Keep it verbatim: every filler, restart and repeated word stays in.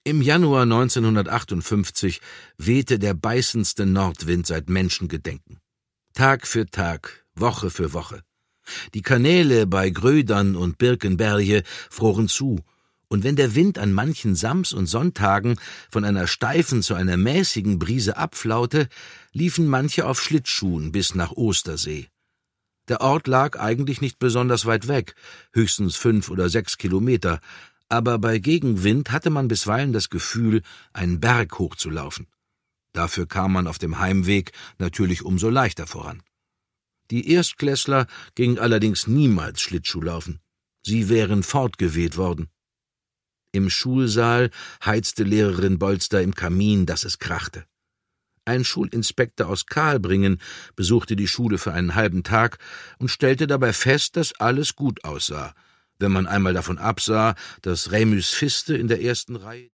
Im Januar neunzehnhundertachtundfünfzig wehte der beißendste Nordwind seit Menschengedenken. Tag für Tag, Woche für Woche. Die Kanäle bei Grödern und Birkenberge froren zu, und wenn der Wind an manchen Sams- und Sonntagen von einer steifen zu einer mäßigen Brise abflaute, liefen manche auf Schlittschuhen bis nach Ostersee. Der Ort lag eigentlich nicht besonders weit weg, höchstens fünf oder sechs Kilometer, aber bei Gegenwind hatte man bisweilen das Gefühl, einen Berg hochzulaufen. Dafür kam man auf dem Heimweg natürlich umso leichter voran. Die Erstklässler gingen allerdings niemals Schlittschuhlaufen. Sie wären fortgeweht worden. Im Schulsaal heizte Lehrerin Bolster im Kamin, dass es krachte. Ein Schulinspektor aus Karlbringen besuchte die Schule für einen halben Tag und stellte dabei fest, dass alles gut aussah, wenn man einmal davon absah, dass Remus Fiste in der ersten Reihe